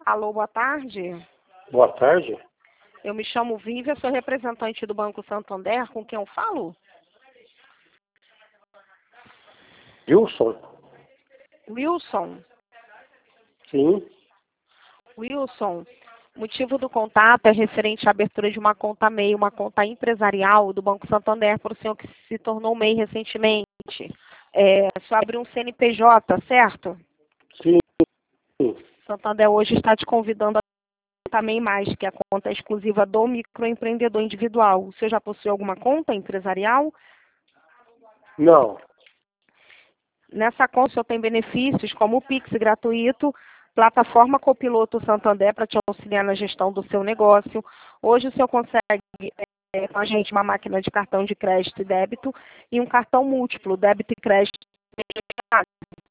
Alô, boa tarde. Boa tarde. Eu me chamo Vívia, sou representante do Banco Santander. Com quem eu falo? Wilson? Wilson. Sim. Wilson, motivo do contato é referente à abertura de uma conta MEI, uma conta empresarial do Banco Santander, para o senhor que se tornou MEI recentemente. Só abriu um CNPJ, certo? Sim. Santander hoje está te convidando a conta MEI+, que é a conta exclusiva do microempreendedor individual. O senhor já possui alguma conta empresarial? Não. Nessa conta, o senhor tem benefícios como o Pix gratuito, plataforma Copiloto Santander para te auxiliar na gestão do seu negócio. Hoje o senhor consegue com a gente uma máquina de cartão de crédito e débito e um cartão múltiplo, débito e crédito.